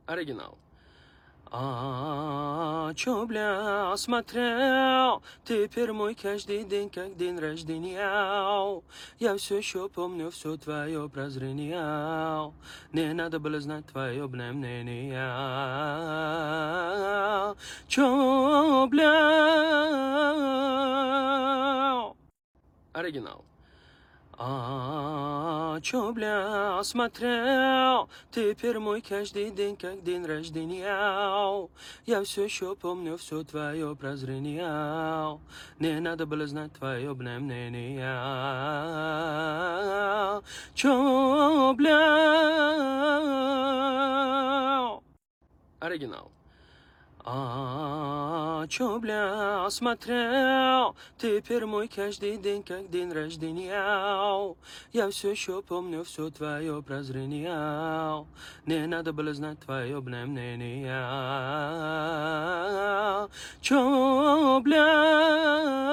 Оригинал. Чё, бля, смотрел, теперь мой каждый день как день рождения. Я все еще помню все твое прозрение. Не надо было знать твое мнение. Чё, бля? Оригинал. Чё, бля, смотрел, теперь мой каждый день как день рождения. Я все еще помню все твое прозрение. Не надо было знать твое мнение. Чё, бля? Оригинал. Чё, бля, смотрел, теперь мой каждый день как день рождения. Я все еще помню все твое прозрение. Не надо было знать твое мнение. Чё, бля?